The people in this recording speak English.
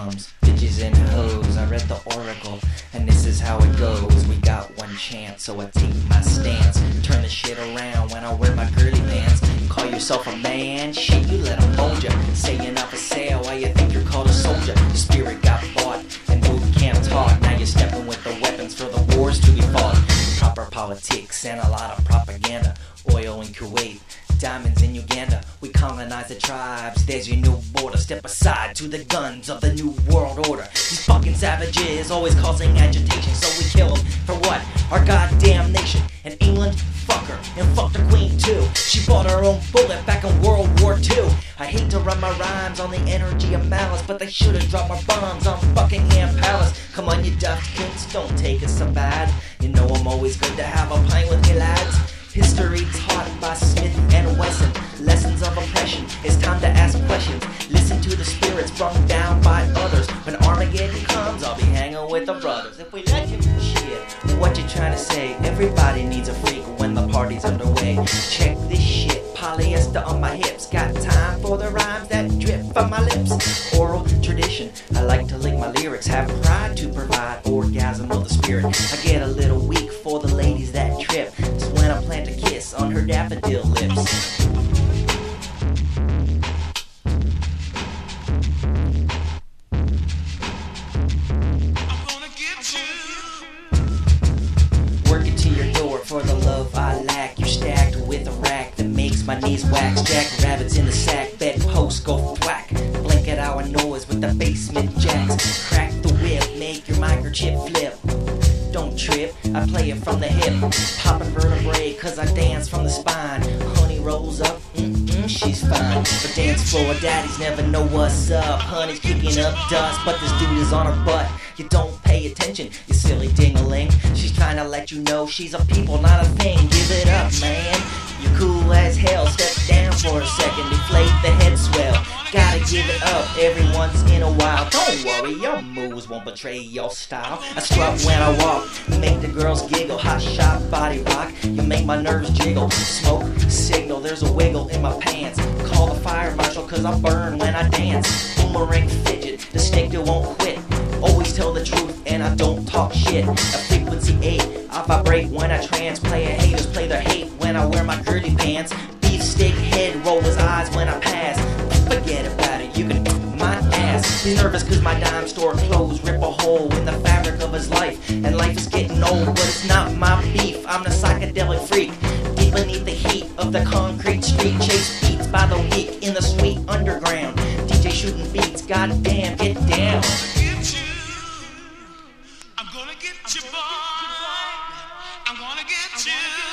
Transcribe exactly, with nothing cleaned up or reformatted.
bums, bitches and hoes. I read the oracle, and this is how it goes. We got one chance, so I take my stance. Turn the shit around when I wear my girly pants. Call yourself a man? Shit, you let them mold ya. Say you're not for sale, why you think you're called a soldier? Your spirit got bought, and boot camp taught. Now you're stepping with the weapons for the wars to be fought. Proper politics and a lot of propaganda. Oil in Kuwait, diamonds in Uganda. We colonize the tribes, there's your new border. Step aside to the guns of the new world order. These fucking savages always causing agitation, so we kill them for what? Our goddamn nation. In England, fuck her, and fuck the queen too. She bought her own bullet back in World War Two. I hate to run my rhymes on the energy of malice, but they should've dropped my bombs on Buckingham Palace. Come on you daft cunts, don't take us so bad. You know I'm always good to have a pint with me lads. History taught by Smith and Wesson. Lessons of oppression, it's time to ask questions. Listen to the spirits brought down by others. When Armageddon comes, I'll be hanging with the brothers. If we let you, shit, what you trying to say? Everybody needs a freak when the party's underway. Check this shit, polyester on my hips. Got time for the rhymes that drip from my lips. Oral tradition, I like to lick my lyrics. Have pride to provide orgasm of the spirit. I get a little weak for the ladies that trip. It's when I plant a kiss on her daffodil lips. Work it to your door for the love I lack. You're stacked with a rack that makes my knees wax. Jack rabbits in the sack, bedposts go thwack. Blink at our noise with the basement jacks. Crack the whip, make your microchip flip. Don't trip, I play it from the hip. Popping vertebrae, cause I dance from the spine. Honey rolls up, mm-mm, she's fine. But dance floor daddies never know what's up. Honey's kicking up dust, but this dude is on her butt. You don't pay attention, you silly ding-a-ling. She's trying to let you know she's a people, not a thing. Give it up, man. You're cool as hell. Step down for a second, deflate the head swell. Gotta give it up every once in a while. Don't worry, your moves won't betray your style. I strut when I walk, make the girls giggle. Hot shot, body rock, you make my nerves jiggle. Smoke, signal, there's a wiggle in my pants. Call the fire marshal cause I burn when I dance. Boomerang fidget, the snake that won't quit. Always tell the truth and I don't talk shit. A frequency eight, I vibrate when I trance. Player haters play their hate when I wear my girly pants. Beefsteak head roll his eyes when I pass. Forget about it, you can f*** my ass. He's nervous cause my dime store clothes rip a hole in the fabric of his life. And life is getting old, but it's not my beef. I'm the psychedelic freak, deep beneath the heat of the concrete street. Chase beats by the week in the sweet underground. D J shooting beats, goddamn, get down. I'm gonna get you, boy. I'm gonna get you.